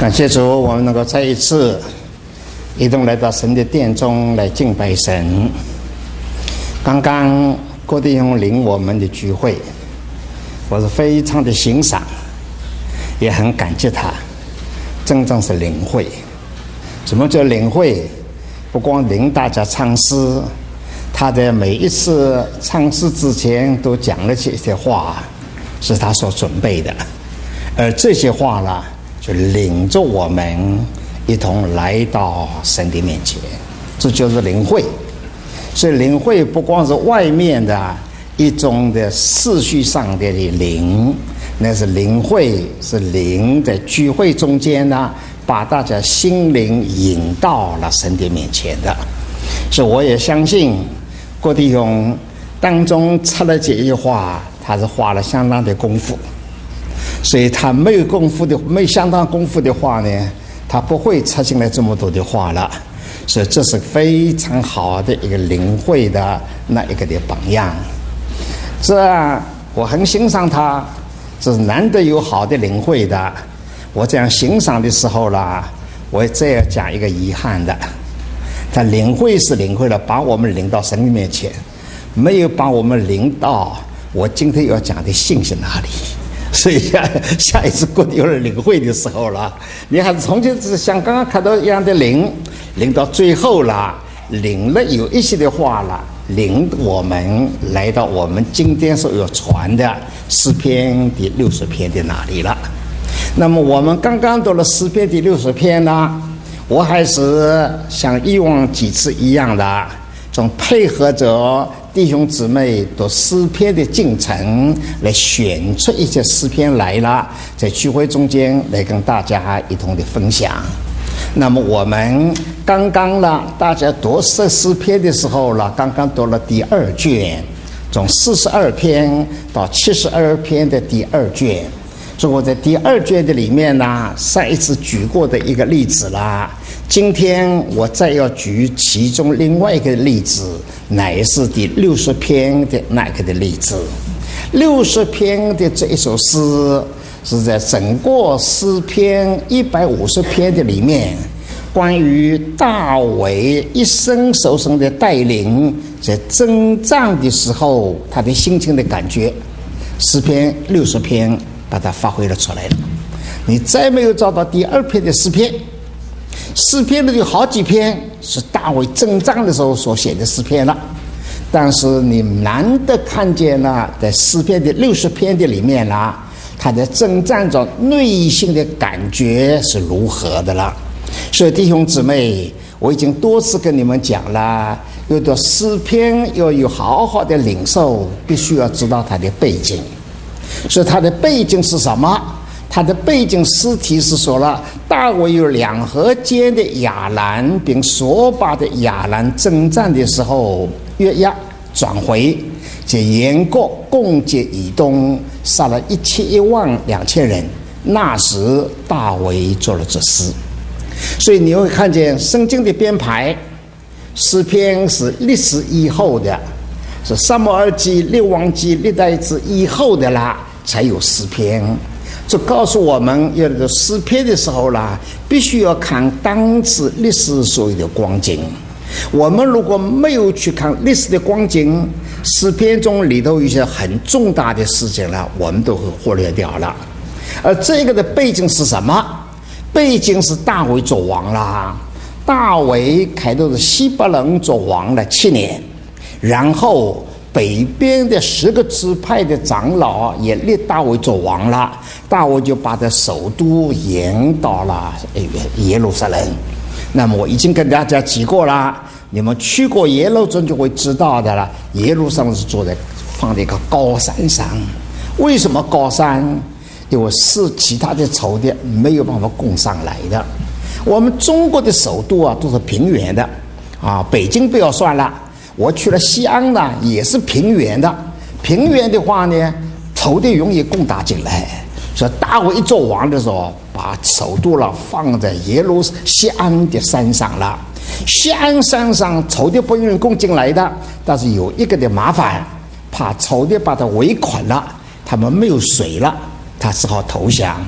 感谢主，我们能够再一次一同来到神的殿中来敬拜神。刚刚郭弟兄领我们的聚会，我是非常的欣赏，也很感激他，真正是领会。什么叫领会？不光领大家唱诗，他在每一次唱诗之前都讲了这些话，是他所准备的，而这些话呢，就领着我们一同来到神的面前，这就是领会。所以领会不光是外面的一种的视绪上的领，那是领会，是领在聚会中间呢，把大家心灵引到了神的面前的。所以我也相信郭弟兄当中出了这一话，他是花了相当的功夫。所以他没有相当功夫的话呢，他不会插进来这么多的话了。所以这是非常好的一个领会的那一个的榜样。这我很欣赏他，这是难得有好的领会的。我这样欣赏的时候啦，我这样讲一个遗憾的，他领会是领会了，把我们领到神的面前，没有把我们领到我今天要讲的信息那里。所以下一次郭弟兄领会的时候了，你还是从前只像刚刚看到一样的领到最后了，领了有一些的话了，领我们来到我们今天所要传的诗篇第60篇的那里了。那么我们刚刚读了诗篇第60篇呢，我还是像以往几次一样的，从配合着弟兄姊妹读诗篇的进程来选出一些诗篇来了，在聚会中间来跟大家一同的分享。那么我们刚刚了，大家读诗篇的时候了，刚刚读了第2卷，从42篇到72篇的第2卷。所以我在第2卷的里面呢，上一次举过的一个例子啦，今天我再要举其中另外一个例子，乃是第60篇的那个的例子。60篇的这一首诗是在整个诗篇150篇的里面，关于大卫一生受神的带领，在征战的时候他的心情的感觉，诗篇60篇把它发挥了出来了。你再没有找到第2篇的诗篇，诗篇里有好几篇是大卫征战的时候所写的诗篇了，但是你难得看见了在诗篇的60篇的里面啦，他在征战中内心的感觉是如何的了。所以弟兄姊妹，我已经多次跟你们讲了，有的诗篇要有好好的领受，必须要知道它的背景。所以它的背景是什么？它的背景诗题是说了，大卫有2河间的亚兰并索巴的亚兰征战的时候，约押转回，这沿国攻击以东，杀了1万2000人。那时大卫做了这诗。所以你会看见圣经的编排，诗篇是历史以后的，是撒母耳记、列王记、历代志以后的啦，才有诗篇。这告诉我们，有的诗篇的时候啦，必须要看当时历史所有的光景。我们如果没有去看历史的光景，诗篇中里头有一些很重大的事情了，我们都会忽略掉了。而这个的背景是什么？背景是大卫做王啦。大卫开头是西巴人做王了7年，然后北边的10个支派的长老也立大卫做王了，大卫就把他首都延到了耶路撒冷。那么我已经跟大家提过了，你们去过耶路撒冷就会知道的了。耶路撒冷是放在一个高山上，为什么高山？因为是其他的仇敌没有办法攻上来的。我们中国的首都啊都是平原的啊，北京不要算了，我去了西安呢，也是平原的。平原的话呢，仇敌容易攻打进来。所以大卫一做王的时候，把首都了放在西安的山上了。西安山上仇敌不容易攻进来的，但是有一个的麻烦，怕仇敌把他围困了，他们没有水了，他只好投降。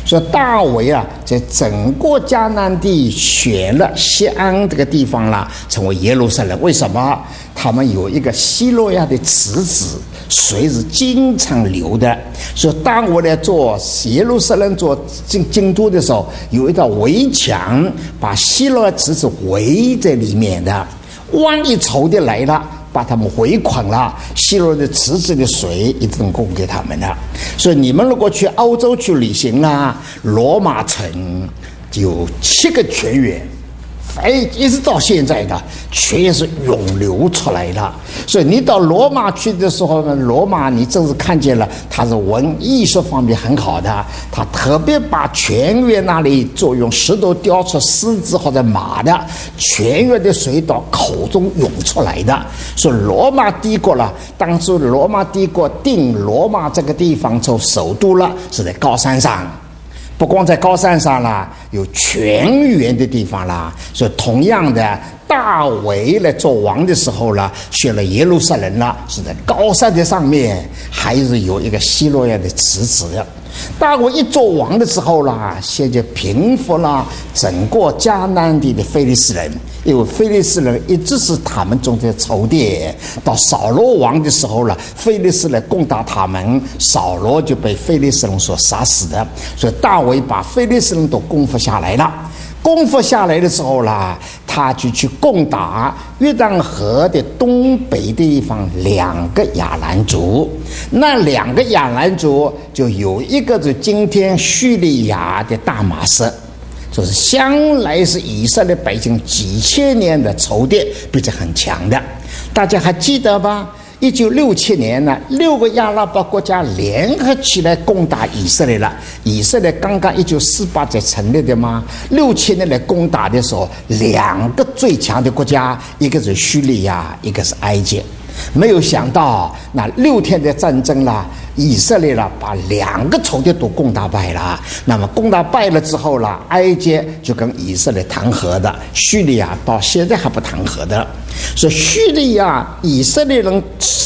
所以大卫啊，在整个迦南地选了锡安这个地方啦，成为耶路撒冷。为什么？他们有一个希罗亚的池子，水是经常流的。所以当我来做耶路撒冷做京都的时候，有一道围墙把希罗亚池子围在里面的。万一仇敌来了，把他们围捆了，希罗的池子的水一定供给他们了。所以你们如果去欧洲去旅行啦，罗马城有7个泉源，一直到现在的全是涌流出来的。所以你到罗马去的时候呢，罗马你正是看见了，它是文艺术方面很好的，它特别把泉源那里用石头雕出狮子或者马的，泉源的水到口中涌出来的。所以罗马帝国了，当初罗马帝国定罗马这个地方做首都了，是在高山上。不光在高山上啦，有泉源的地方啦。所以同样的，大卫来做王的时候啦，选了耶路撒冷啦，是在高山的上面，还是有一个希罗亚的池子的。大卫一做王的时候啦，现在平复了整个迦南地的非利士人，因为非利士人一直是他们中的仇敌。到扫罗王的时候了，非利士人攻打他们，扫罗就被非利士人所杀死的。所以大卫把非利士人都攻服下来了。攻服下来的时候啦，他就去攻打约旦河的东北地方2个亚兰族。那2个亚兰族就有一个是今天叙利亚的大马士，就是向来是以色列百姓几千年的仇敌，并且很强的。大家还记得吧？1967年呢，6个阿拉伯国家联合起来攻打以色列了。以色列刚刚1948才成立的嘛，67年来攻打的时候，2个最强的国家，一个是叙利亚，一个是埃及。没有想到那6天的战争啦，以色列啦把2个仇敌都攻打败了。那么攻打败了之后啦，埃及就跟以色列谈和的，叙利亚到现在还不谈和的。所以叙利亚以色列人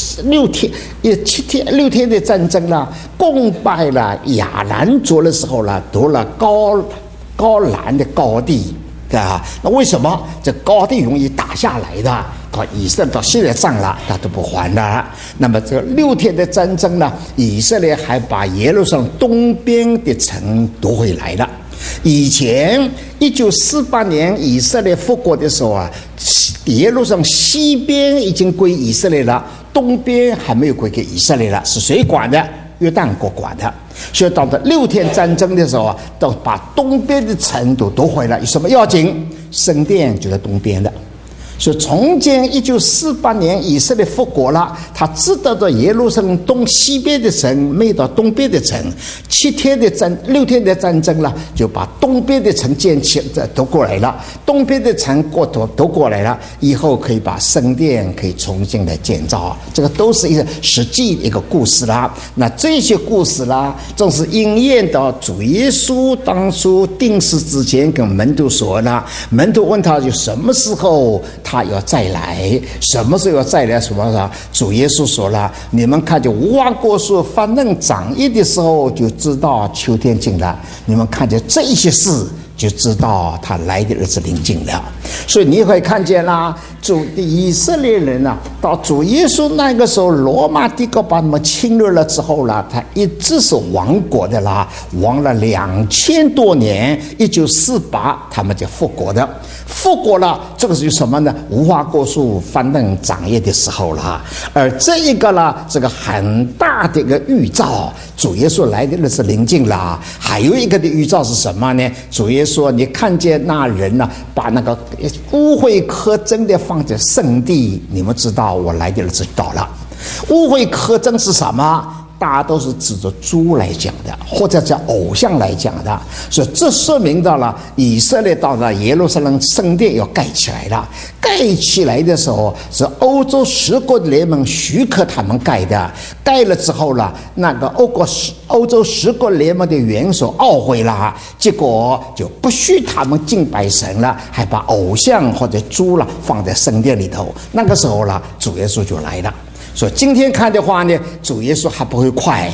6天的战争啦，攻败了亚兰族的时候啦，夺了高兰的高地。那为什么这高地容易打下来的？到以色列到现在账了，他都不还了。那么这个6天的战争呢，以色列还把耶路撒冷东边的城夺回来了。以前1948年以色列复国的时候啊，耶路撒冷西边已经归以色列了，东边还没有归给以色列了，是谁管的？约旦国管的。所以到了6天战争的时候啊，都把东边的城都夺回来。有什么要紧？圣殿就在东边的。所以从前1948年以色列复国了，他知道的耶路撒冷东西边的城没到东边的城，6天的战争了，就把东边的城建起夺过来了，东边的城夺过来了，以后可以把圣殿可以重新来建造。这个都是一个实际一个故事啦。那这些故事啦，正是应验到主耶稣当初定死之前跟门徒说了，门徒问他就什么时候他要再来，什么时候要再来？什么时候？主耶稣说了，你们看见无花果树发嫩长叶的时候，就知道秋天近了。你们看见这些事，就知道他来的日子临近了。所以你会看见啦，以色列人啊，到主耶稣那个时候，罗马帝国把他们侵略了之后啦，他一直是亡国的啦，亡了2000多年，1948他们就复国的。复国了，这个是什么呢？无花果树发嫩长叶的时候了。而这一个呢，这个很大的一个预兆，主耶稣来的日子临近了。还有一个的预兆是什么呢？主耶稣，你看见那人呢，把那个污秽苛征的放在圣地，你们知道我来的日子到了。污秽苛征是什么？大家都是指着猪来讲的，或者叫偶像来讲的。所以这说明到了以色列到了耶路撒冷圣殿要盖起来了。盖起来的时候是欧洲10国联盟许可他们盖的。盖了之后了，那个欧洲10国联盟的元首懊悔了，结果就不许他们敬拜神了，还把偶像或者猪了放在圣殿里头。那个时候了，主耶稣就来了。所以今天看的话呢，主耶稣还不会快，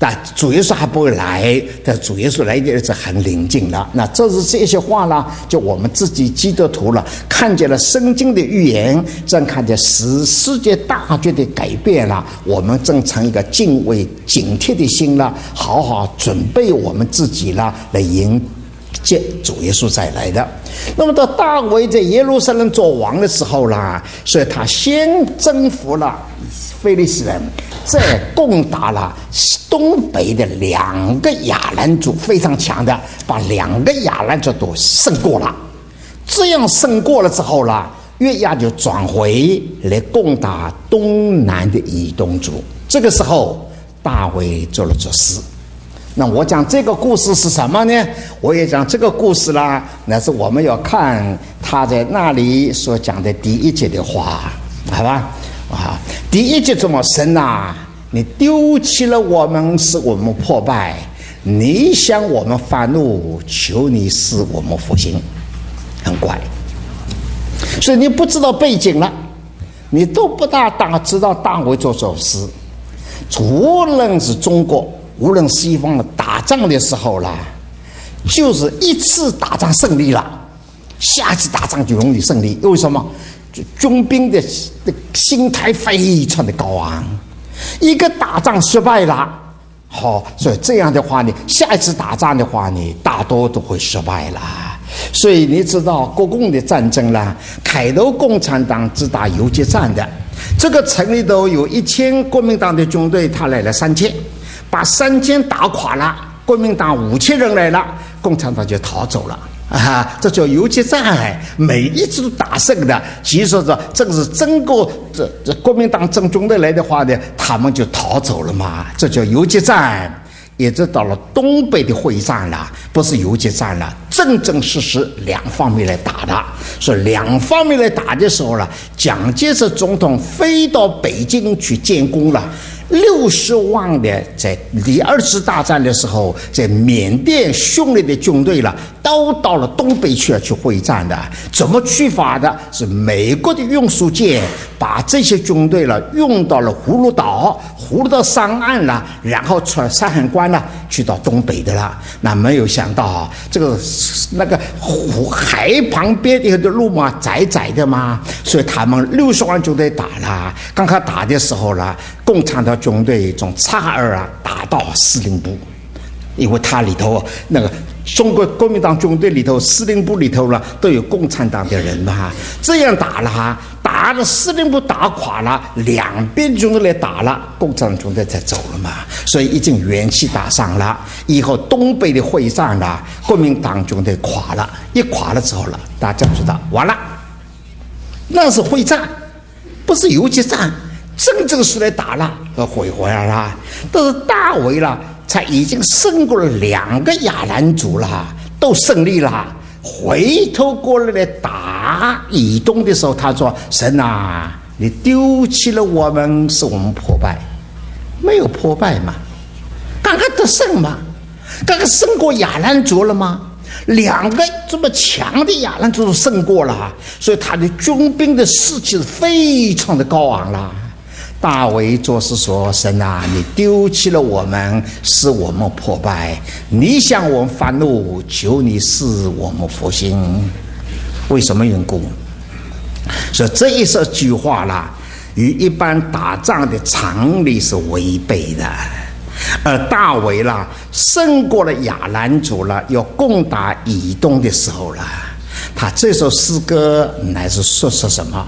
但主耶稣还不会来，但主耶稣来的日子很临近了。那这些话呢，就我们自己基督徒了，看见了圣经的预言，正看见世界大局的改变了，我们正成一个敬畏警惕的心了，好好准备我们自己了，来迎接主耶稣再来的。那么到大卫在耶路撒冷做王的时候啦，所以他先征服了非利士人，再攻打了东北的2个亚兰族，非常强的，把2个亚兰族都胜过了。这样胜过了之后啦，约押就转回来攻打东南的以东族。这个时候大卫做了这事。那我讲这个故事是什么呢？我也讲这个故事啦，那是我们要看他在那里所讲的第1节的话，好吧？第1节怎么神啊，你丢弃了我们，使我们破败，你向我们发怒，求你使我们复兴。很怪，所以你不知道背景了，你都不大知道大卫做这事。无论是中国，无论西方的打仗的时候啦，就是一次打仗胜利了，下次打仗就容易胜利。为什么？军兵的心态非常的高昂。一个打仗失败了，所以这样的话呢，下一次打仗的话呢，大多都会失败了。所以你知道国共的战争啦，开头共产党只打游击战的，这个城里头有1000国民党的军队，他来了3000，把3000打垮了，国民党5000人来了，共产党就逃走了。这叫游击战，每一次都打胜的。其实说这个是整个这国民党正军队来的话呢，他们就逃走了嘛，这叫游击战。也就到了东北的会战了，不是游击战了，正式两方面来打的。所以两方面来打的时候了，蒋介石总统飞到北京去建功了。60万的在第2次大战的时候，在缅甸匈奴的军队了，都到了东北去会战的。怎么去法的？是美国的运输舰把这些军队了运到了葫芦岛上岸了，然后出山海关了，去到东北的了。那没有想到这个那个海旁边的路嘛，窄的嘛，所以他们60万军队打了。刚开打的时候了，共产党军队从察尔打到司令部，因为它里头那个中国国民党军队里头司令部里头了都有共产党的人嘛，这样打了司令部打垮了，两边军队来打了，共产党军队才走了嘛，所以已经元气大伤了。以后东北的会战了，国民党军队垮了，一垮了之后了，大家知道完了，那是会战，不是游击战。真正是来打了，回来了。但是大卫了，才已经胜过了2个亚兰族了，都胜利了。回头过来打以东的时候，他说：“神啊，你丢弃了我们，使我们破败。”没有破败嘛，刚刚得胜嘛，刚刚胜过亚兰族了吗？2个这么强的亚兰族胜过了，所以他的军兵的士气是非常的高昂了。大卫做事说：“神啊，你丢弃了我们，使我们破败，你向我们发怒，求你使我们复兴。”为什么缘故？所以这一句话啦，与一般打仗的常理是违背的。而大卫啦，胜过了亚兰族了，要攻打以东的时候了，他这首诗歌乃是说什么？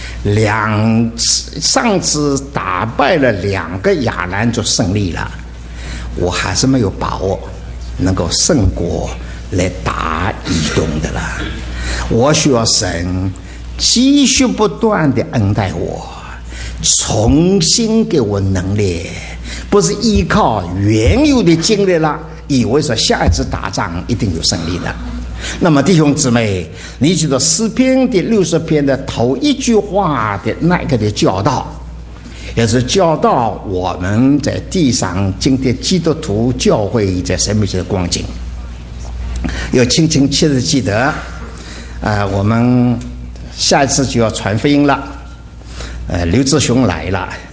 上次打败了2个亚兰就胜利了，我还是没有把握能够胜过来打以东的了。我需要神继续不断的恩待我，重新给我能力，不是依靠原有的经历了，以为说下一次打仗一定有胜利的。那么弟兄姊妹，你记得诗篇第60篇的头一句话的那个的教导，也是教导我们在地上今天基督徒教会在生命中的光景，要清切的记得。我们下一次就要传福音了，刘志雄来了。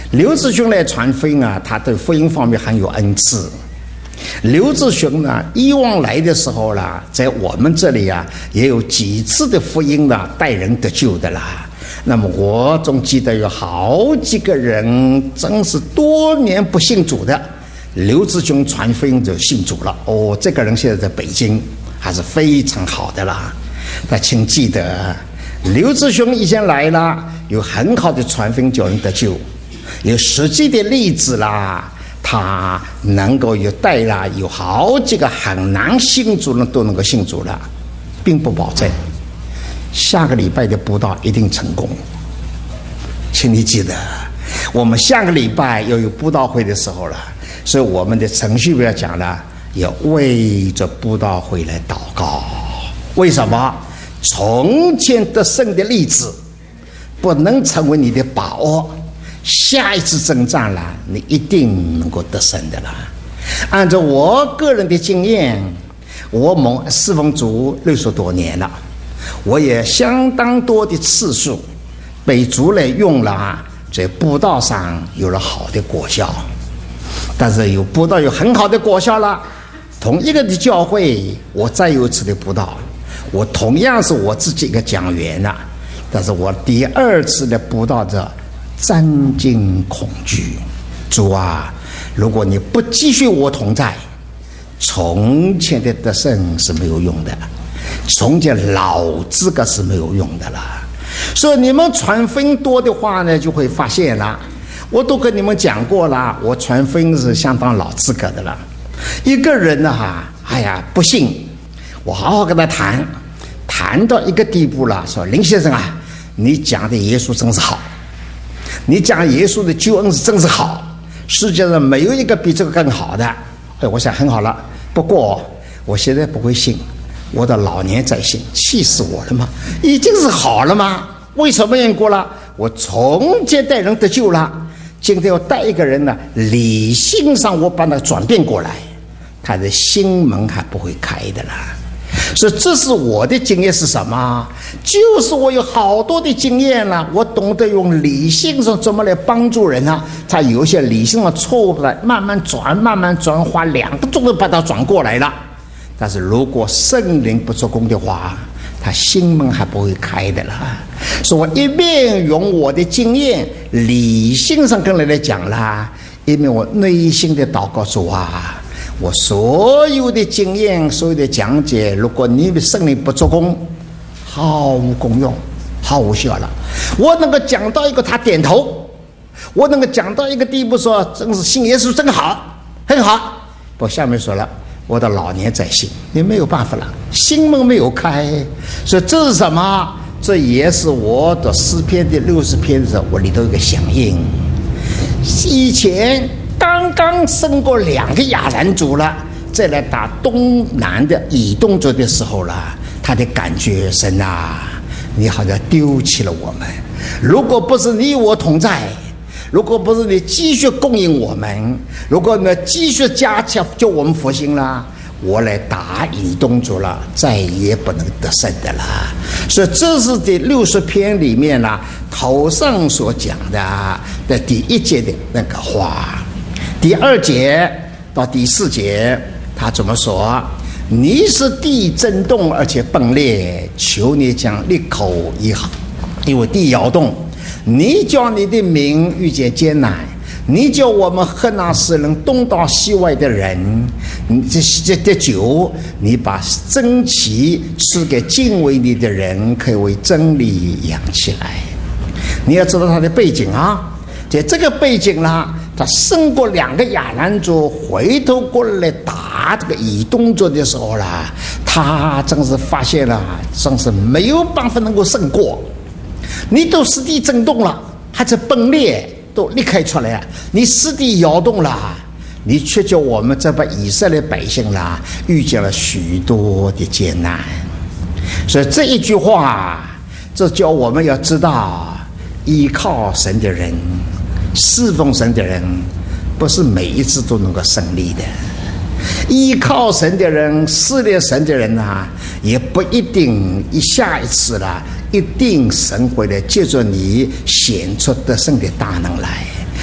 刘志雄来传福音啊，他对福音方面很有恩赐。刘志雄呢，以往来的时候啦，在我们这里啊，也有几次的福音呢，带人得救的啦。那么我总记得有好几个人，真是多年不信主的，刘志雄传福音就信主了。哦，这个人现在在北京，还是非常好的啦。那请记得，刘志雄以前来了，有很好的传福音叫人得救，有实际的例子啦。他能够有带了有好几个很难信主人都能够信主了，并不保证下个礼拜的布道一定成功。请你记得，我们下个礼拜又有布道会的时候了，所以我们的程序表讲了，要为着布道会来祷告。为什么？从前得胜的例子不能成为你的把握，下一次征战了，你一定能够得胜的啦。按照我个人的经验，我侍奉主60多年了，我也相当多的次数被主来用了，在布道上有了好的果效。但是有布道有很好的果效了，同一个的教会，我再有一次的布道，我同样是我自己一个讲员了，但是我第二次的布道者战惊恐惧。主啊，如果你不继续我同在，从前的得胜是没有用的，从前老资格是没有用的了。所以你们传福音多的话呢，就会发现了，我都跟你们讲过了，我传福音是相当老资格的了。一个人呢不信，我好好跟他谈到一个地步了，说林先生啊，你讲的耶稣真是好，你讲耶稣的救恩是真是好，世界上没有一个比这个更好的。我想很好了，不过我现在不会信，我的老年在信，气死我了吗？已经是好了吗？为什么缘故了？我从前带人得救了，今天要带一个人呢，理性上我把他转变过来，他的心门还不会开的啦。所以这是我的经验是什么？就是我有好多的经验了，我懂得用理性上怎么来帮助人啊。他有一些理性的错误的，慢慢转，花2个钟头把它转过来了。但是如果圣灵不做工的话，他心门还不会开的啦。所以我一面用我的经验理性上跟人来讲啦，一面我内心的祷告主啊，我所有的经验，所有的讲解，如果你的圣灵不做工，毫无功用，毫无效了。我能够讲到一个他点头，我能够讲到一个地步说真是信耶稣真好，很好。我下面说了，我的老年在信，也没有办法了，心门没有开。所以这是什么？这也是我的诗篇的60篇的时候，我里头有个响应。以前刚刚生过2个亚兰族了，再来打东南的以东族的时候了，他的感觉，神啊，你好像丢弃了我们。如果不是你我同在，如果不是你继续供应我们，如果呢继续加强救我们复兴了，我来打以东族了，再也不能得胜的了。所以这是这60篇里面呢，头上所讲的第1节的那个话。第2节到第4节他怎么说？你是地震动而且崩裂，求你将利口医好，因为地摇动，你叫你的民遇见艰难，你叫我们赫纳斯人东到西外的人，这酒，你把真旗赐给敬畏你的人，可以为真理养起来。你要知道他的背景啊，在这个背景啦，他胜过2个亚兰族，回头过来打这个以东族的时候啦，他真是发现了，真是没有办法能够胜过。你都实地震动了，还是崩裂都离开出来啊！你实地摇动了，你却叫我们这帮以色列百姓啦，遇见了许多的艰难。所以这一句话，这叫我们要知道，依靠神的人，侍奉神的人，不是每一次都能够胜利的。依靠神的人，侍立神的人啊，也不一定下一次了，一定神会来借着你显出得胜的大能来。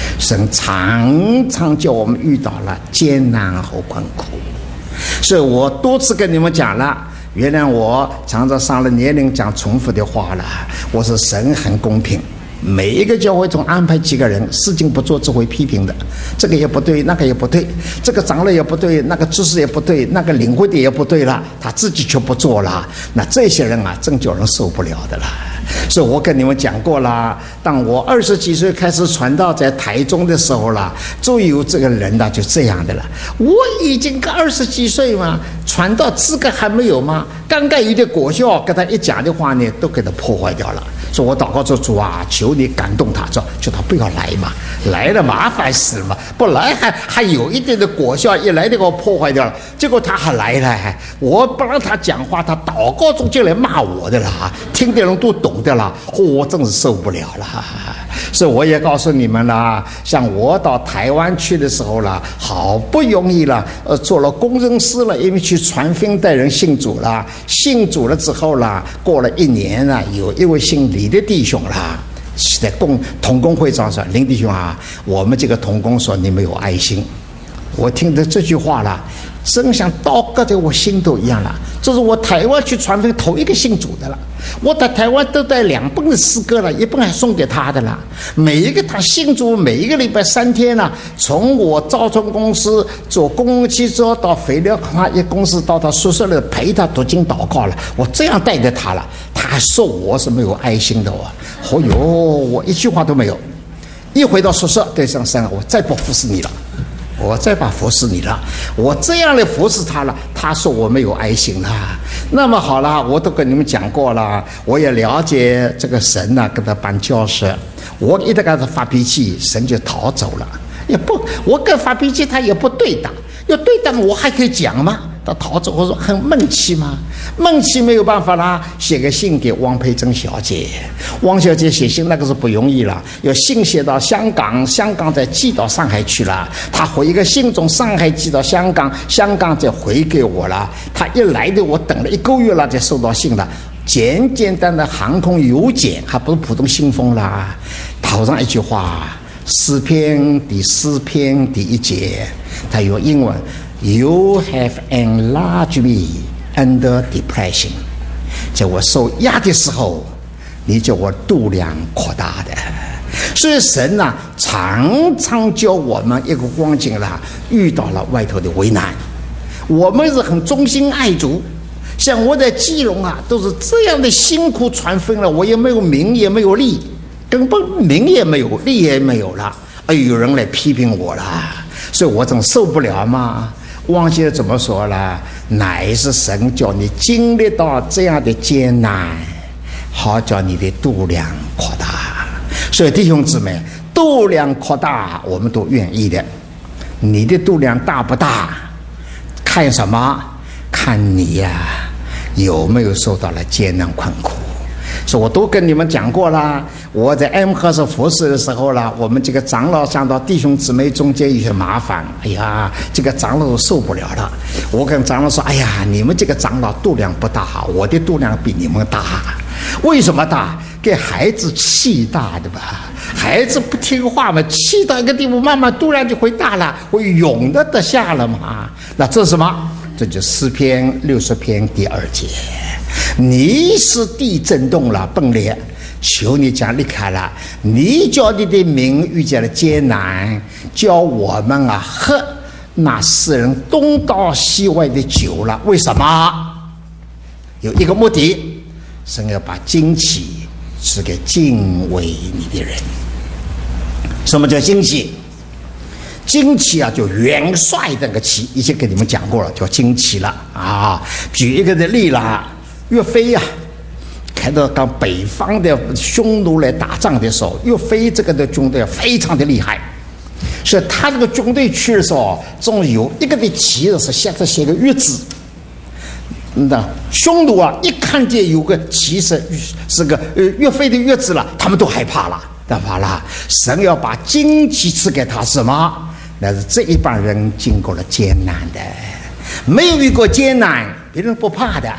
神常常叫我们遇到了艰难和困苦，所以我多次跟你们讲了，原谅我常常上了年龄讲重复的话了。我说神很公平，每一个教会中安排几个人，事情不做只会批评的，这个也不对，那个也不对，这个长老也不对，那个知识也不对，那个领会的也不对了，他自己却不做了，那这些人啊，真叫人受不了的了。所以我跟你们讲过了，当我20几岁开始传道在台中的时候了，就有这个人呢，就这样的了。我已经个20几岁嘛，传道资格还没有吗？刚刚有点果效，跟他一讲的话呢，都给他破坏掉了。说我祷告说主啊，求你感动他，叫他不要来嘛，来了麻烦死了嘛，不来还有一点的果效，一来就给我破坏掉了。结果他还来了，我不让他讲话，他祷告中就来骂我的啦，听的人都懂的啦，我真是受不了了。所以我也告诉你们了，像我到台湾去的时候了，好不容易了，做了工程师了，因为去传福音带人信主了，信主了之后了，过了1年了，有一位姓李的弟兄啦，在同工会上说，林弟兄啊，我们这个同工说你没有爱心。我听着这句话了，真像刀割在我心头一样了。这是我台湾去传福音头一个信主的了，我在台湾都带2本的诗歌了，一本还送给他的了。每一个他信主，每一个礼拜3天了，从我造船公司做公汽车到肥料矿业公司，到他宿舍里陪他读经祷告了，我这样带着他了，他还说我是没有爱心的哦哟，我一句话都没有。一回到宿舍对上神，我再不服侍你了，我再把服侍你了，我这样的服侍他了，他说我没有爱心了。那么好了，我都跟你们讲过了，我也了解这个神呢，跟他办交涉，我一直跟他发脾气，神就逃走了。也不，我跟发脾气他也不对答，要对答我还可以讲吗？他逃走，我说很闷气吗？闷气没有办法啦，写个信给汪佩珍小姐。汪小姐写信那个是不容易了，有信写到香港，香港再寄到上海去了。他回一个信从上海寄到香港，香港再回给我了。他一来的，我等了1个月了才收到信了。简简单的航空邮件，还不是普通信封啦。头上一句话，诗篇第4篇第1节，他用英文 You have enlarged me under depression， 在我受压的时候，你叫我度量扩大的。所以神啊，常常教我们一个光景啦，遇到了外头的为难，我们是很忠心爱主。像我在基隆啊，都是这样的辛苦传福音了，我也没有名也没有利，根本名也没有，利也没有了，有人来批评我了，所以我真受不了嘛。忘记了怎么说了，乃是神叫你经历到这样的艰难，好叫你的度量扩大。所以弟兄姊妹，度量扩大我们都愿意的，你的度量大不大，看什么？看你呀，有没有受到了艰难困苦。所以我都跟你们讲过了，我在 M 和市服侍的时候了，我们这个长老想到弟兄姊妹中间有些麻烦，哎呀，这个长老都受不了了。我跟长老说，哎呀，你们这个长老度量不大，我的度量比你们大。为什么大？给孩子气大的吧，孩子不听话嘛，气到一个地步，慢慢度量就会大了，会容得下了嘛。那这是什么？这就诗篇60篇第2节，你是地震动了崩裂，求你将离开了，你叫你的名遇见了艰难，叫我们啊喝那世人东倒西歪的酒了。为什么？有一个目的，神要把惊奇赐给敬畏你的人。什么叫惊奇？惊奇啊，就元帅那个旗，以前跟你们讲过了，叫惊奇了啊。举一个的例啦，岳飞呀，看到到北方的匈奴来打仗的时候，岳飞这个的军队非常的厉害，所以他这个军队去的时候，总有一个的旗子是下头写个月字。那匈奴啊，一看见有个旗是个岳飞的月字了，他们都害怕了，害怕了。神要把旌旗赐给他，什么？那是这一帮人经过了艰难的，没有遇过艰难，别人不怕的。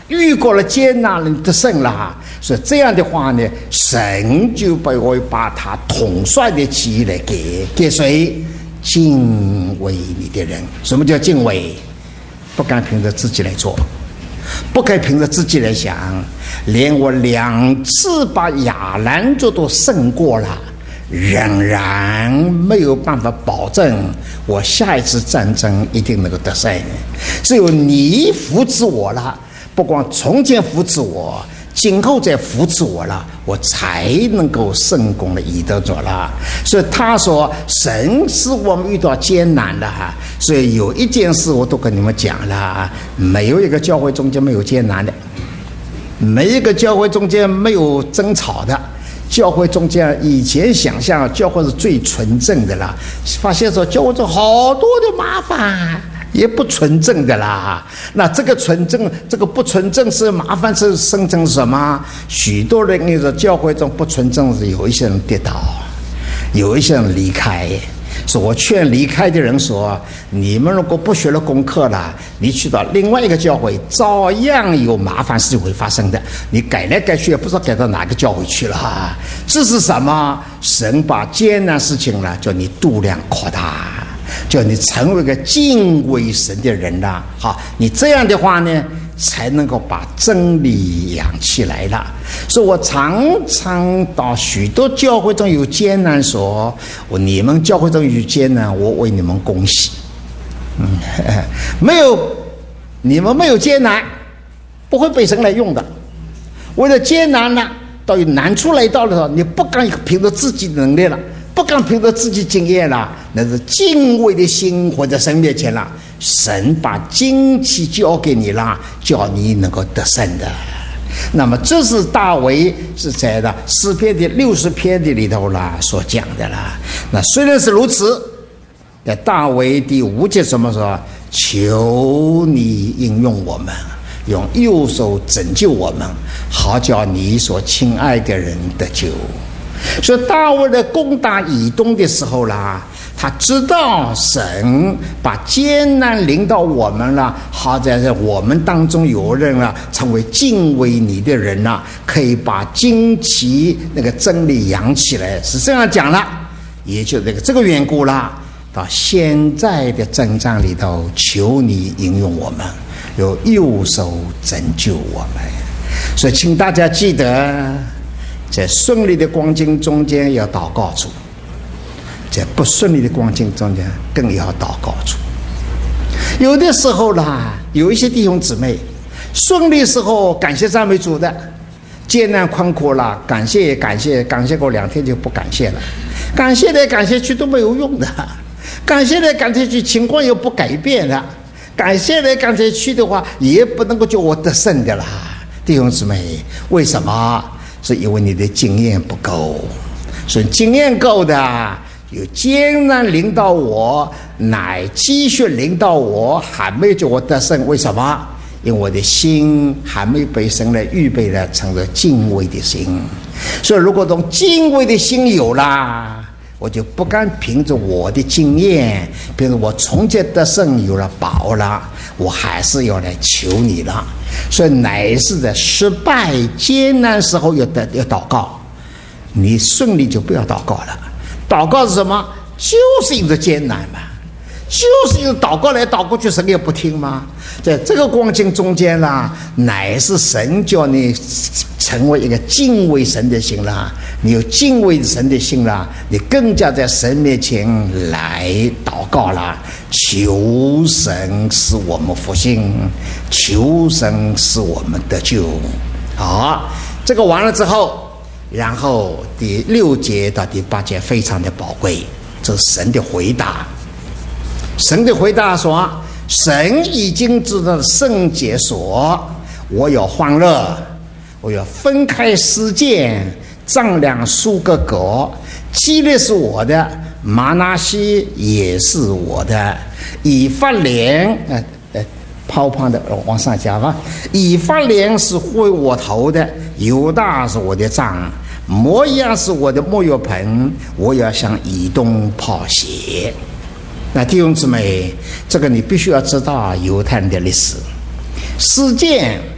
遇过了艰难人得胜了，所以这样的话呢，神就会把他统帅的旗来给谁？敬畏你的人。什么叫敬畏？不敢凭着自己来做，不该凭着自己来想，连我2次把亚兰族都胜过了，仍然没有办法保证我下一次战争一定能够得胜。只有你扶持我了，不光从前扶持我，今后再扶持我了，我才能够胜过了以得着了。所以他说神使我们遇到艰难了。所以有一件事我都跟你们讲了，没有一个教会中间没有艰难的，没一个教会中间没有争吵的。教会中间以前想象教会是最纯正的了，发现说教会中好多的麻烦，也不纯正的啦。那这个纯正，这个不纯正是麻烦是生成什么？许多人你说教会中不纯正是有一些人跌倒，有一些人离开。所以我劝离开的人说，你们如果不学了功课了，你去到另外一个教会照样有麻烦事会发生的。你改来改去也不知道改到哪个教会去了。这是什么？神把艰难事情了叫你度量扩大，叫你成为一个敬畏神的人了。好，你这样的话呢，才能够把真理养起来了。所以我常常到许多教会中有艰难说，你们教会中有艰难，我为你们恭喜。没有，你们没有艰难，不会被神来用的。为了艰难呢，到有难处来到的时候，你不敢凭着自己的能力了，不敢凭着自己经验了，那是敬畏的心活在神面前了。神把旌旗交给你了，叫你能够得胜的。那么这是大卫是在的诗篇的60篇的里头啦所讲的啦。那虽然是如此，在大卫第5节怎么说？求你应用我们，用右手拯救我们，好叫你所亲爱的人得救。所以大卫的攻打以东的时候啦，他知道神把艰难临到我们了，好在我们当中有人了成为敬畏你的人了，可以把旌旗那个真理扬起来，是这样讲了。也就这个缘故啦，到现在的征战里头，求你引用我们，有右手拯救我们。所以请大家记得，在顺利的光景中间要祷告主，在不顺利的光景中间更要祷告主。有的时候啦，有一些弟兄姊妹顺利时候感谢赞美主的，艰难困苦了感谢过2天就不感谢了，感谢来感谢去都没有用的，感谢来感谢去情况又不改变了，感谢来感谢去的话也不能够叫我得胜的啦。弟兄姊妹，为什么？是因为你的经验不够。所以经验够的，有艰难临到我，乃积蓄临到我，还没有叫我得胜。为什么？因为我的心还没被神来预备了，成了敬畏的心。所以如果从敬畏的心有了，我就不敢凭着我的经验，凭着我从前得胜有了把握了，我还是要来求你了。所以乃是在失败艰难时候要祷告，你顺利就不要祷告了。祷告是什么？就是因着艰难嘛，就是因为祷告来祷过去，神也不听吗？在这个光景中间啦，乃是神叫你成为一个敬畏神的心啦。你有敬畏神的心啦，你更加在神面前来祷告啦，求神使我们复兴，求神使我们得救。好，这个完了之后，然后第6节到第8节非常的宝贵，这是神的回答。神的回答说，神已经知道圣洁所，我有欢乐，我要分开世界，丈量数个国，基列是我的，玛拿西也是我的，以法莲抛旁的往上加吧，以法莲是为我头的，犹大是我的杖，摩押是我的沐浴盆，我要向以东抛血。那弟兄姊妹，这个你必须要知道犹太人的历史。世界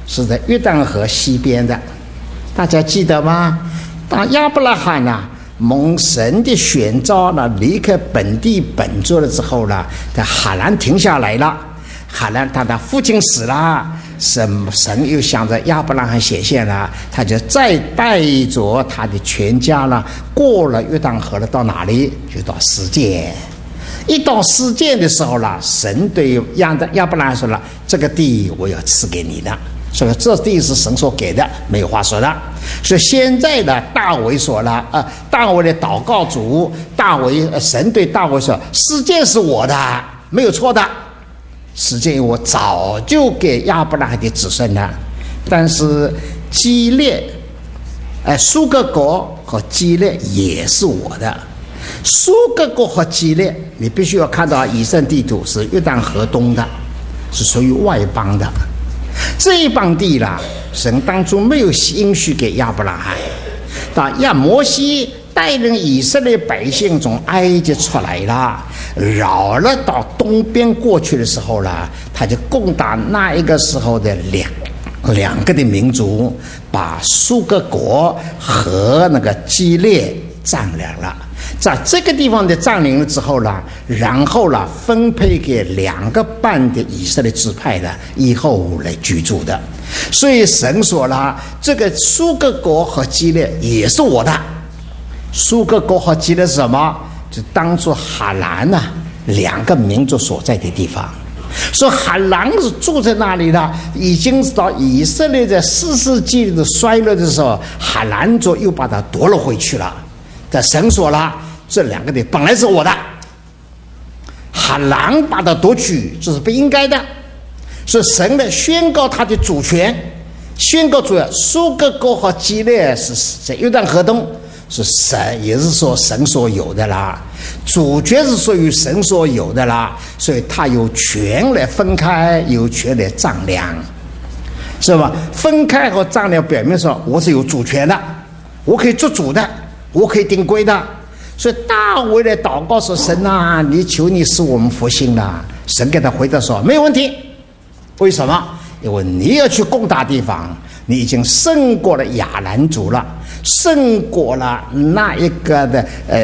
是在约旦河西边的，大家记得吗？当亚伯拉罕蒙神的选召离开本地本族了之后在哈兰停下来了。哈兰他的父亲死了，神又向着亚伯拉罕显现了，他就再带着他的全家过了约旦河到哪里？就到示剑。一到示剑的时候神对亚伯拉罕说了：“这个地我要赐给你的。”所以这地是神所给的，没有话说的。所以现在大卫说了，大卫的祷告主，神对大卫说：“示剑是我的，没有错的。示剑我早就给亚伯拉罕的子孙了，但是基列，苏格国和基列也是我的。苏格国和基列，你必须要看到以色列地图是约旦河东的，是属于外邦的。这一邦地神当初没有应许给亚伯拉罕。当摩西带领以色列百姓从埃及出来了，绕了到东边过去的时候他就攻打那一个时候的两个的民族，把苏格国和那个基列占领了。在这个地方的占领了之后然后分配给2个半的以色列支派以后来居住的。所以神说这个苏格国和基列也是我的。苏格国和基列是什么？就当初哈兰2个民族所在的地方。所以哈兰是住在那里的，已经是到以色列在4世纪的衰落的时候，哈兰族又把它夺了回去了。但神说了，这2个地本来是我的，哈兰把它夺取，这是不应该的。所以神宣告他的主权，宣告主权。苏格国和基列是在约旦河东，是神，也是说神所有的啦，主权是属于神所有的啦，所以他有权来分开，有权来丈量，是吧？分开和丈量表面上我是有主权的，我可以做主的，我可以定规的。所以大卫的祷告说：“神你求你使我们复兴了。”神给他回答说：“没有问题。”为什么？因为你要去攻打地方，你已经胜过了亚兰族了，胜过了那一个的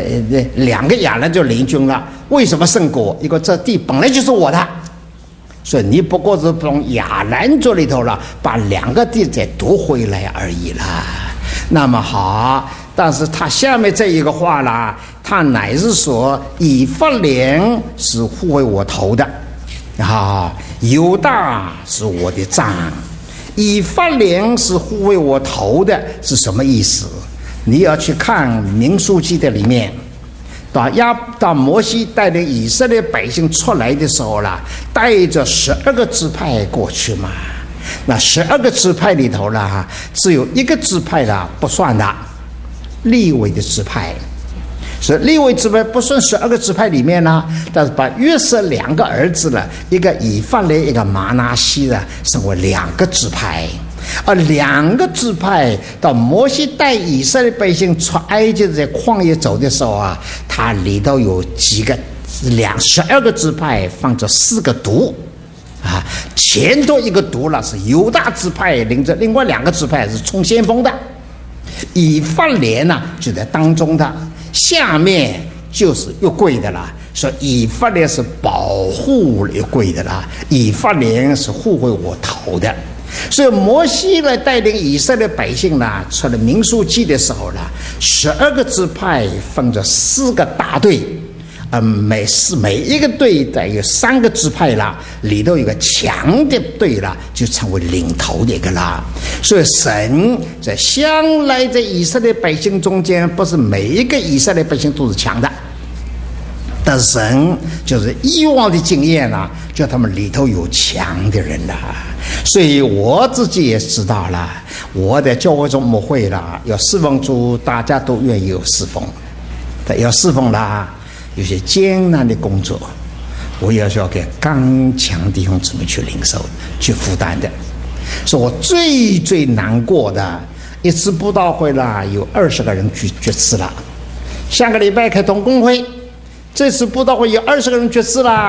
2个亚兰族联军了。为什么胜过？因为这地本来就是我的，所以你不过是从亚兰族里头把2个地再夺回来而已啦。那么好，但是他下面这一个话他乃是说以法莲是护卫我头的犹大是我的杖，以法莲是护卫我头的，是什么意思？你要去看民数记的里面，到摩西带领以色列百姓出来的时候带着12个支派过去嘛。那12个支派里头只有1个支派不算的，利未的支派。所以利未支派不算12个支派里面但是把约瑟2个儿子一个以法莲，一个玛拿西成为2个支派。而2个支派到摩西带以色列百姓出埃及在旷野走的时候它里头有几个12个支派放着4个犊前头一个犊是犹大支派领着另外2个支派是冲先锋的，以法莲就在当中的，下面就是约柜的了。所以以法莲是保护约柜的啦，以法莲是护卫我头的。所以摩西来带领以色列百姓出了民数记的时候12个支派分着4个大队，每一个队带有3个支派里头有个强的队就成为领头的一个啦。所以神在向来在以色列百姓中间，不是每一个以色列百姓都是强的，但是神就是以往的经验叫他们里头有强的人所以我自己也知道了，我在教会中牧会要侍奉主，大家都愿意有侍奉，但要侍奉有些艰难的工作，我也是要给刚强弟兄姊妹去领受去负担的。所以我最难过的一次布道会有20个人决志了。下个礼拜开同工会，这次布道会有20个人决志了，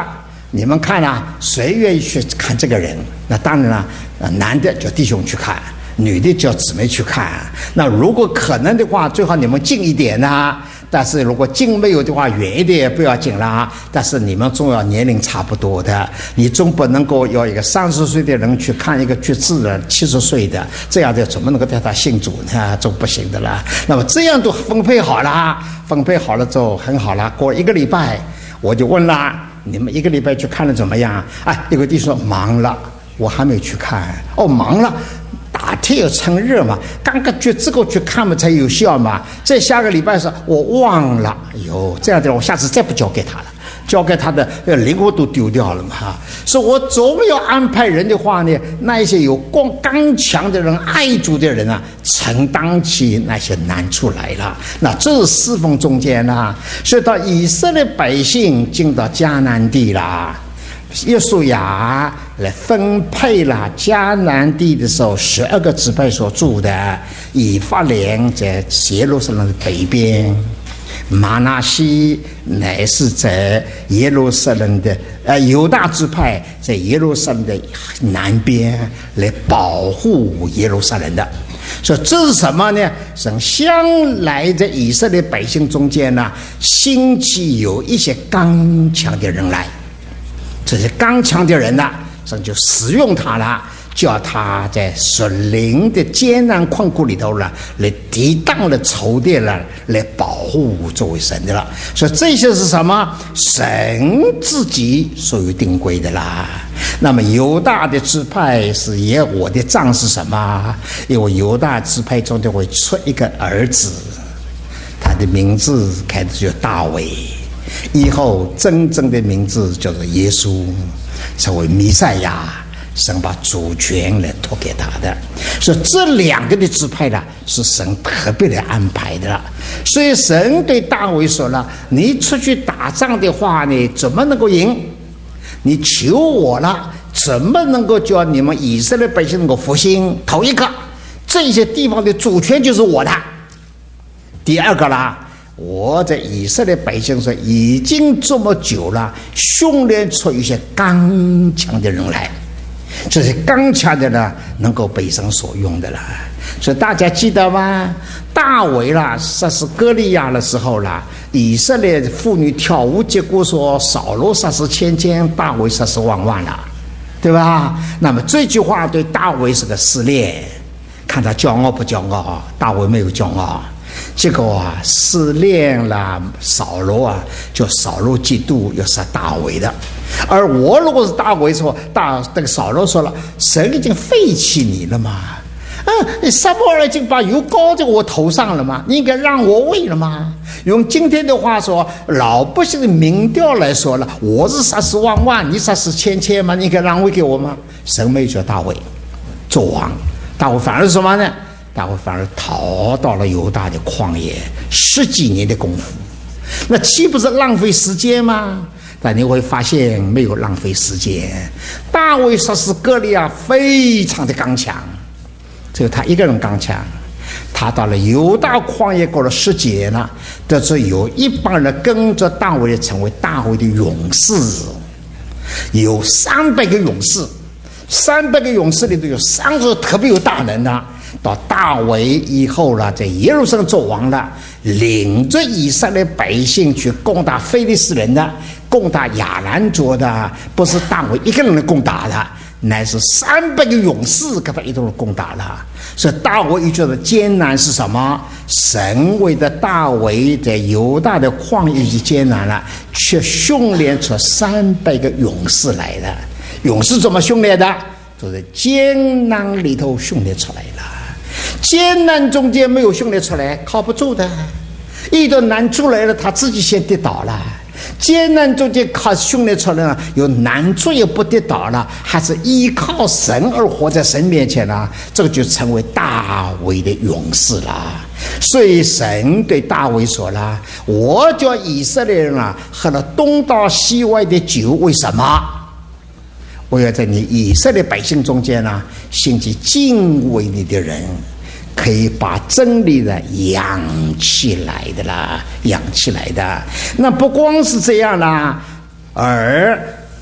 你们看啊，谁愿意去看这个人？那当然了，男的叫弟兄去看，女的叫姊妹去看。那如果可能的话，最好你们近一点啊。但是如果近没有的话，远一点也不要紧啦。但是你们总要年龄差不多的，你总不能够要一个30岁的人去看一个绝志的70岁的，这样的怎么能够带他信主呢？总不行的啦。那么这样都分配好了，分配好了之后很好了。过1个礼拜，我就问啦，你们1个礼拜去看了怎么样？哎，有个弟兄说忙了，我还没去看。哦，忙了。打铁要趁热嘛，刚刚觉这个去看嘛才有效嘛。再下个礼拜说我忘了，哎呦，这样的我下次再不交给他了，交给他的灵活都丢掉了嘛。所以我总要安排人的话呢，那一些有刚强的人、爱主的人啊，承担起那些难处来了。那这是侍奉中间啦。所以到以色列百姓进到迦南地啦。约书亚来分配了迦南地的时候，12个支派所住的，以法莲在耶路撒冷的北边，马拿西乃是在耶路撒冷的犹大支派在耶路撒冷的南边来保护耶路撒冷的。所以这是什么呢？向来在以色列百姓中间呢，兴起有一些刚强的人来。这些刚强的人呢，神就使用他了，叫他在属灵的艰难困苦里头呢，来抵挡了仇敌了，来保护作为神的了。所以这些是什么？神自己所有定规的啦。那么犹大的支派是我的杖是什么？因为犹大支派中就会出一个儿子，他的名字开始叫大卫。以后真正的名字叫做耶稣，成为弥赛亚，神把主权来托给他的。所以这2个的支派呢，是神特别的安排的了。所以神对大卫说了，你出去打仗的话呢，怎么能够赢？你求我了，怎么能够叫你们以色列百姓能够复兴？头一个，这些地方的主权就是我的。第二个啦，我在以色列百姓上已经这么久了，训练出一些刚强的人来，这些刚强的呢，能够被神所用的了。所以大家记得吗？大卫啦杀死歌利亚的时候啦，以色列妇女跳舞，结果说扫罗杀死千千，大卫杀死万万了，对吧？那么这句话对大卫是个试炼，看他骄傲不骄傲。大卫没有骄傲，结果试炼了扫罗啊，就扫罗嫉妒要杀大卫的。而我如果是大卫说，那个扫罗说了，神已经废弃你了嘛？撒母耳已经把油膏在我头上了吗？你应该让我位了吗？用今天的话说，老百姓的民调来说了，我是杀死万万，你杀死千千吗？你应该让位给我吗？神没有叫大卫做王，大卫反而是什么呢？大卫反而逃到了犹大的旷野10几年的功夫，那岂不是浪费时间吗？但你会发现没有浪费时间。大卫杀死歌利亚非常的刚强，只有他一个人刚强。他到了犹大旷野过了10几年了，得知有一帮人跟着大卫成为大卫的勇士，有300个勇士，300个勇士里头有3个特别有大能的。到大卫以后了，在耶路撒冷做王了，领着以色列百姓去攻打非利士人的，攻打亚兰族的，不是大卫一个人来攻打的，乃是300个勇士跟他一同攻打了。所以大卫一觉得艰难是什么？神为的大卫在犹大的旷野之艰难了，却训练出300个勇士来的。勇士怎么训练的？都在艰难里头训练出来了。艰难中间没有训练出来，靠不住的。遇到难处来了，他自己先跌倒了。艰难中间靠训练出来了，有难处也不跌倒了，还是依靠神而活在神面前了，这个就成为大卫的勇士了。所以神对大卫说了，我叫以色列人啊喝了东倒西歪的酒，为什么？我要在你以色列百姓中间呢，兴起敬畏你的人，可以把真理的养起来的啦，养起来的。那不光是这样啦，而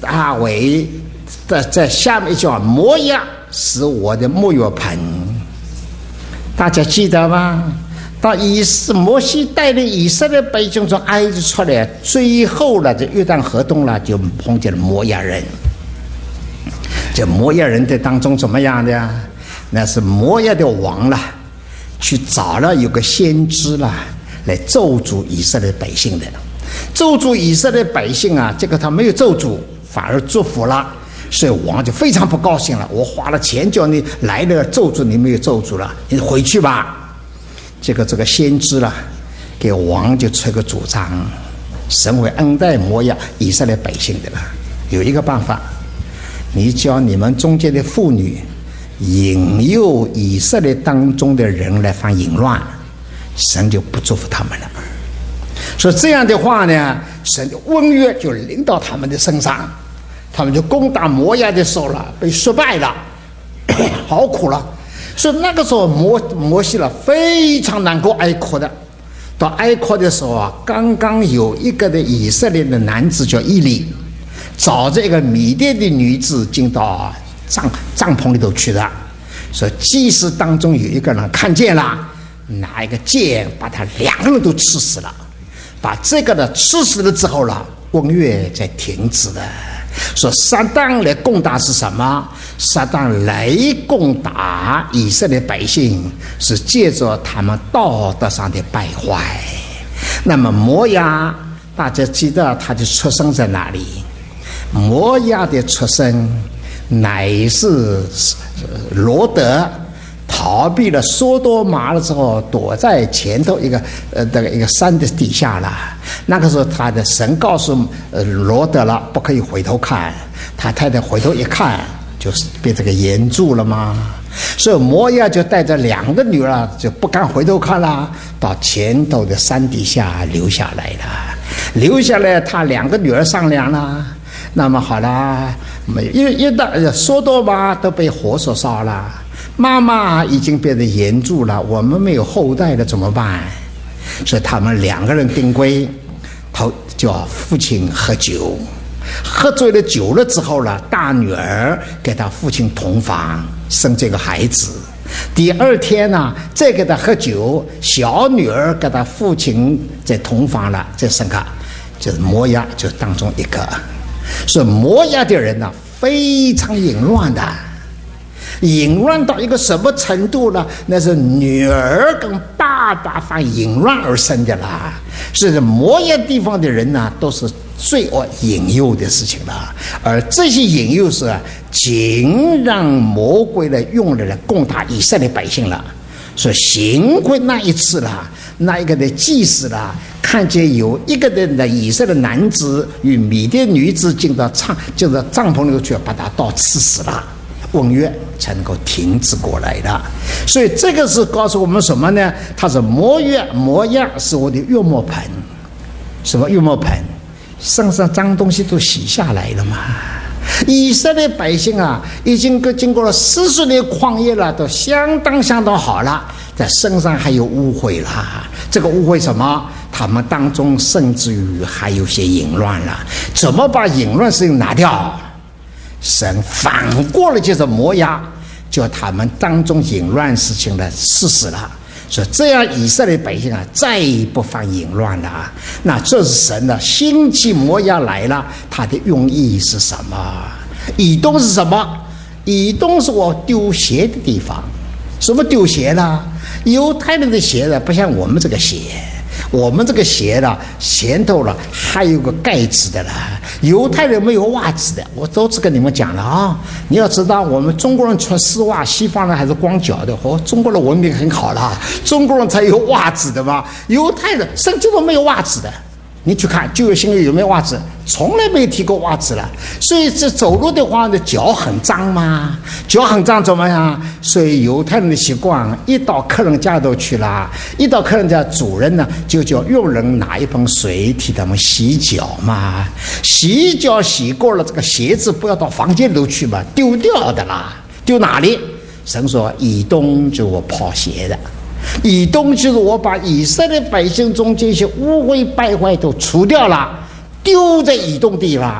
大卫在下面叫摩押是我的沐浴盆，大家记得吗？当摩西带领以色列百姓从埃及出来，最后了这约旦河东了，就碰见了摩押人。这摩押人的当中怎么样的？那是摩押的王了，去找了有个先知了，来咒诅以色列百姓的。咒诅以色列百姓啊，这个他没有咒诅，反而祝福了。所以王就非常不高兴了，我花了钱叫你来了，咒诅你没有咒诅了，你回去吧。这个先知了，给王就出个主张，神会恩待摩押以色列百姓的了。有一个办法，你叫你们中间的妇女引诱以色列当中的人来犯淫乱，神就不祝福他们了。所以这样的话呢，神的瘟疫就临到他们的身上，他们就攻打摩押的时候了，被失败了，好苦了。所以那个时候摩西了非常难过哀哭的。到哀哭的时候啊，刚刚有一个的以色列的男子叫以利，找着一个米甸的女子进到帐篷里头去的。所以祭司当中有一个人看见了，拿一个剑把他两个人都刺死了。把这个呢刺死了之后了，瘟疫才停止了。说撒旦来攻打是什么？撒旦来攻打以色列百姓，是借着他们道德上的败坏。那么摩押，大家记得他就出生在哪里？摩押的出生乃是罗德逃避了索多玛了之后，躲在前头一个山的底下了。那个时候，他的神告诉罗德了，不可以回头看。他太太回头一看，就是被这个岩住了吗？所以摩押就带着两个女儿，就不敢回头看了，到前头的山底下留下来了。留下来，他两个女儿商量了。那么好了，因为到索多玛都被火所烧了。妈妈已经变得严重了，我们没有后代了怎么办？所以他们两个人定规，叫父亲喝酒，喝醉了酒了之后了，大女儿给他父亲同房生这个孩子。第二天呢，再给他喝酒，小女儿跟他父亲在同房了，再生个就是摩押，就当中一个。所以摩押的人呢，非常淫乱的。淫乱到一个什么程度呢？那是女儿跟爸爸犯淫乱而生的啦。所以摩押地方的人呢，都是罪恶引诱的事情了。而这些引诱是尽让魔鬼来用来攻打以色列百姓了。所以幸亏那一次啦，那一个的祭司啦，看见有一个的以色列男子与米甸女子进到帐篷里头去，把他刀刺死了。瘟疫才能够停止过来的。所以这个是告诉我们什么呢？它是摩押是我的浴墨盆。什么浴墨盆？身上脏东西都洗下来了嘛。以色列百姓啊，已经经过了40年旷野了，都相当好了，在身上还有污秽啦。这个污秽什么？他们当中甚至于还有些淫乱了。怎么把淫乱事情拿掉？神反过来就是摩押，叫他们当中淫乱事情呢刺死了。所以这样以色列百姓啊，再也不犯淫乱了。那这是神的兴起摩押来了，他的用意是什么？以东是什么？以东是我丢鞋的地方。什么丢鞋呢？犹太人的鞋呢，不像我们这个鞋。我们这个鞋呢，前头了还有个盖子的了。犹太人没有袜子的，我都是跟你们讲了啊。你要知道，我们中国人穿丝袜，西方人还是光脚的。中国的文明很好了，中国人才有袜子的嘛。犹太人甚至都没有袜子的。你去看旧约新约有没有袜子？从来没有提过袜子了。所以这走路的话呢，脚很脏嘛，脚很脏怎么样？所以犹太人的习惯，一到客人家都去了，一到客人家，主人呢就叫佣人拿一盆水替他们洗脚嘛。洗脚洗过了，这个鞋子不要到房间里头去嘛，丢掉的啦。丢哪里？神说以东就我抛鞋的。以东就是我把以色列百姓中这些污秽败坏都除掉了，丢在以东地了。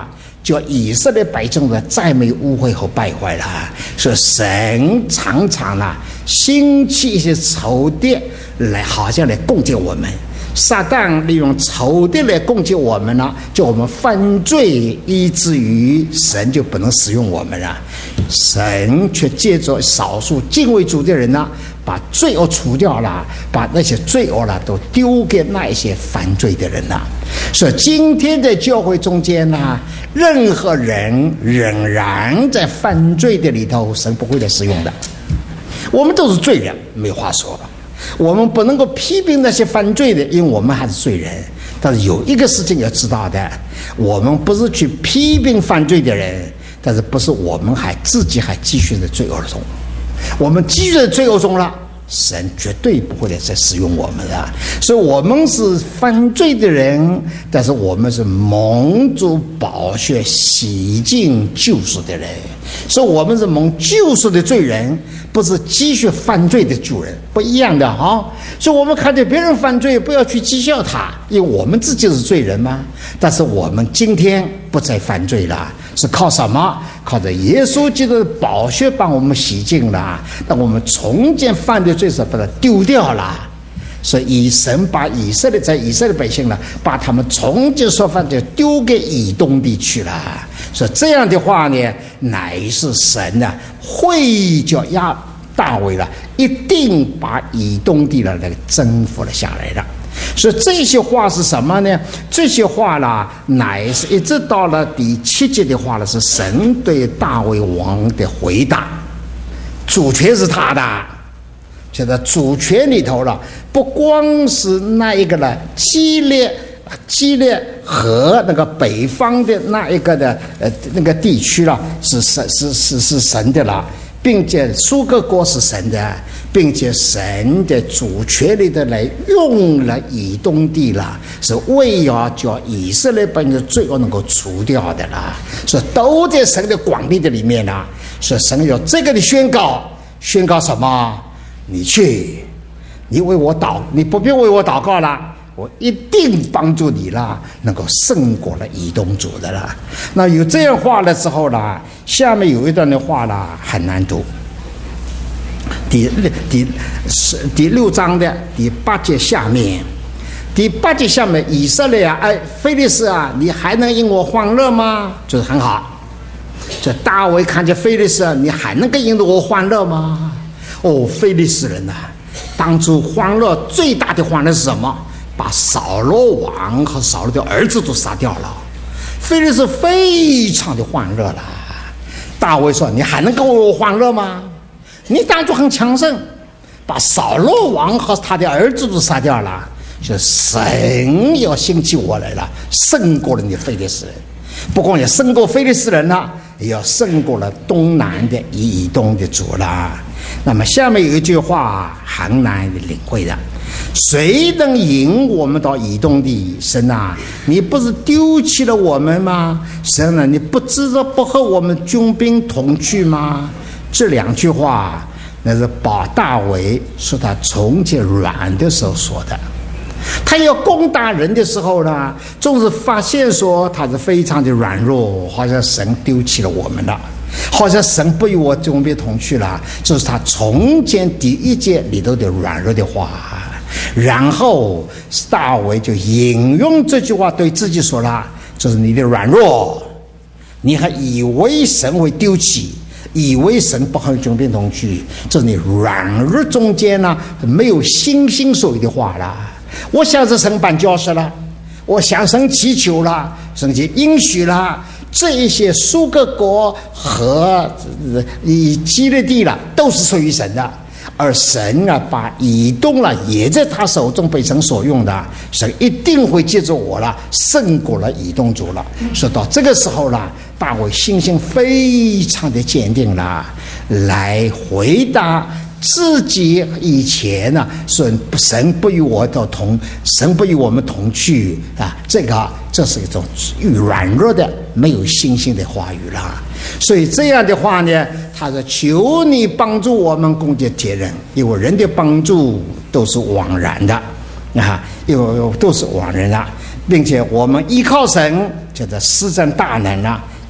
叫以色列百姓的再没有污秽和败坏了。所以神常常兴起一些仇敌来，好像来攻击我们。撒旦利用仇敌来攻击我们呢，叫我们犯罪，以至于神就不能使用我们了。神却借着少数敬畏主的人呢，把罪恶除掉了，把那些罪恶都丢给那一些犯罪的人了。所以今天的教会中间呢，任何人仍然在犯罪的里头，神不会来使用的。我们都是罪人，没有话说。我们不能够批评那些犯罪的，因为我们还是罪人。但是有一个事情要知道的，我们不是去批评犯罪的人，但是不是我们自己还继续在罪恶中。我们继续在罪恶中了，神绝对不会再使用我们的。所以我们是犯罪的人，但是我们是蒙主宝血洗净救赎的人。所以我们是蒙救赎的罪人，不是继续犯罪的主人，不一样的所以我们看见别人犯罪，不要去讥笑他，因为我们自己是罪人嘛。但是我们今天不再犯罪了，是靠什么？靠着耶稣基督的宝血帮我们洗净了，让我们重建犯的罪是把它丢掉了。所以神把以色列百姓把他们重建所犯的丢给以东地去了。所以这样的话呢，乃是神会叫大卫一定把以东地征服了下来了。所以这些话是什么呢？这些话乃是一直到了第7节的话是神对大卫王的回答。主权是他的，现在主权里头不光是那一个基列和那个北方的那一个的那个地区是神的了，并且苏格国是神的，并且神的主权里的来用了以东地了，是为要叫以色列本的罪恶能够除掉的啦。所以都在神的广力的里面啦。所以神有这个的宣告什么？你去，你为我你不必为我祷告了，我一定帮助你了，能够胜过了以东族的了。那有这样话了之后下面有一段的话很难读。第6章的第8节下面，以色列非利士你还能因我欢乐吗？就是很好。这大卫看见非利士你还能够因我欢乐吗？非利士人当初欢乐最大的欢乐是什么？把扫罗王和扫罗的儿子都杀掉了。非利士非常的欢乐了。大卫说：“你还能跟我欢乐吗？你当初很强盛，把扫罗王和他的儿子都杀掉了，就神要兴起我来了，胜过了你非利士人。不光也胜过非利士人了，也要胜过了东南的以东的族啦。”那么下面有一句话很难领会的：谁能引我们到以东地？神你不是丢弃了我们吗？神你不知道不和我们军兵同去吗？这两句话那是大卫说他从前软的时候说的。他要攻打人的时候总是发现说他是非常的软弱，好像神丢弃了我们了，好像神不与我军兵同去了。这是他从前第1节里头的软弱的话。然后大卫就引用这句话对自己说了，就是你的软弱，你还以为神会丢弃，以为神不和军兵同去，这是你软弱中间没有信心所谓的话了。我向着神办交涉了，我向神祈求了，神就应许了，这一些苏格国和基列地都是属于神的。而神把以东也在他手中被神所用的，神一定会借着我胜过了以东族了。说到这个时候大卫信心非常的坚定了，来回答自己以前说神不与我们同去这是一种软弱的没有信心的话语了。所以这样的话呢，他说求你帮助我们攻击敌人，因为人的帮助都是枉然的因为都是枉然的，并且我们依靠神，叫做施展大能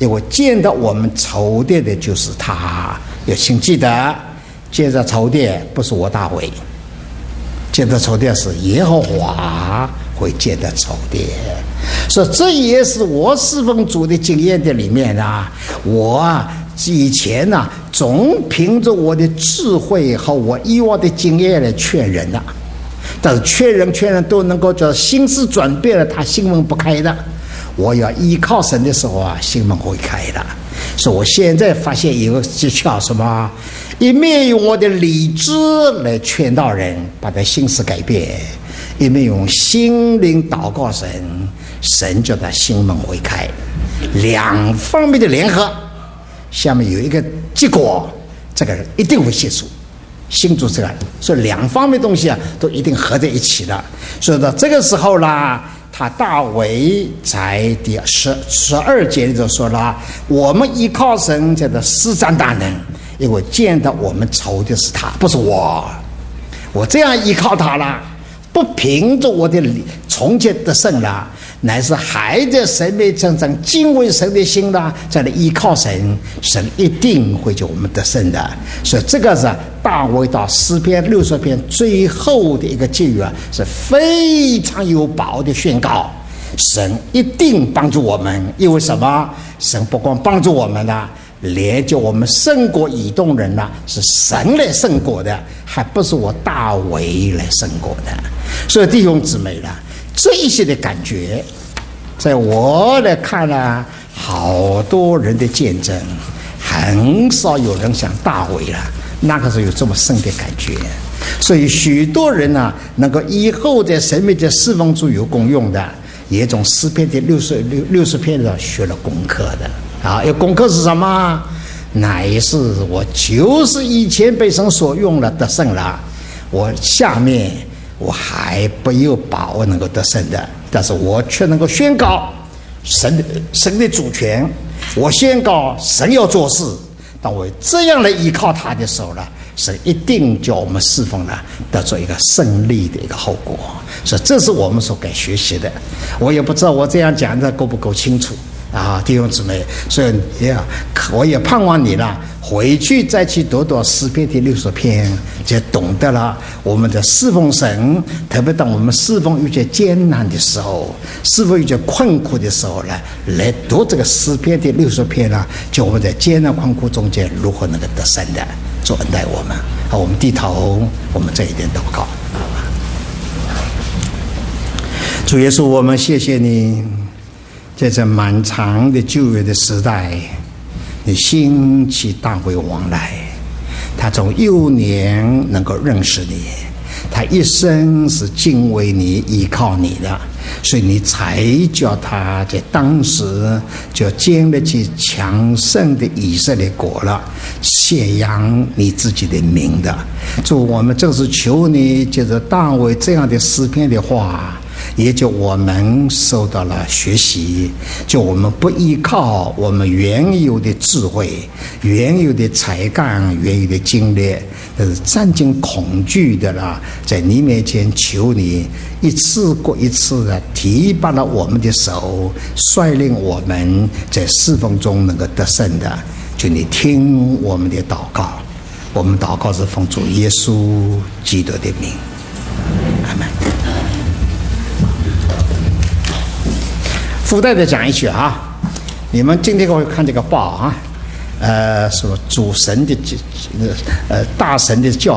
因为见到我们仇敌的就是他。要请记得，见着仇敌不是我大卫，见到仇敌是耶和华会见到仇敌。所以这也是我侍奉主的经验的里面啊，我以前呢，总凭着我的智慧和我以往的经验来劝人的，但是劝人都能够叫心思转变了，他心门不开的。我要依靠神的时候啊，心门会开的。所以我现在发现有个技巧，什么？一面用我的理智来劝导人，把他心思改变；一面用心灵祷告神，神叫他心门会开。两方面的联合，下面有一个结果，这个人一定会结束。信主这个，所以两方面东西啊，都一定合在一起的。所以到这个时候啦，他大卫在第12节里头说了：“我们依靠神这个施展大能，因为见到我们仇的是他，不是我。我这样依靠他了，不凭着我的从前得胜了，乃是还在神面前上敬畏神的心啦，在那依靠神，神一定会叫我们得胜的。所以这个是大卫到诗篇60篇最后的一个结语啊，是非常有把握的宣告：神一定帮助我们。因为什么？神不光帮助我们呢，连叫我们胜过以东人呢，是神来胜过的，还不是我大卫来胜过的。所以弟兄姊妹啦，这一些的感觉，在我来看呢，好多人的见证，很少有人像大卫了，那个时候有这么深的感觉。所以许多人呢，能够以后在神面前侍奉主有功用的，也从诗篇的60篇上学了功课的啊。有功课是什么？乃是我就是以前被神所用了得胜了，我下面我还不有把握能够得胜的，但是我却能够宣告神的主权，我宣告神要做事。当我这样来依靠他的时候呢，神一定叫我们侍奉了得做一个胜利的一个后果。所以这是我们所该学习的。我也不知道我这样讲的够不够清楚啊，弟兄姊妹。所以我也盼望你了，回去再去读读诗篇第60篇，就懂得了我们的侍奉神。特别当我们侍奉有些艰难的时候，侍奉有些困苦的时候呢，来读这个诗篇第60篇呢，就我们在艰难困苦中间如何能够得胜的，做恩待我们。好，我们低头，我们这一点祷告。主耶稣，我们谢谢你，在这漫长的旧约的时代，你兴起大卫王来，他从幼年能够认识你，他一生是敬畏你依靠你的，所以你才叫他在当时就建立起强盛的以色列国了，宣扬你自己的名的。主，我们正是求你借着大卫这样的诗篇的话，也就我们受到了学习，就我们不依靠我们原有的智慧、原有的才干、原有的经历，但是战惊恐惧的啦，在你面前求你一次过一次的提拔了我们的手，率领我们在侍奉中能够得胜的。求你听我们的祷告，我们祷告是奉主耶稣基督的名，阿们。附带的讲一句啊，你们今天会看这个报啊，说主神的大神的教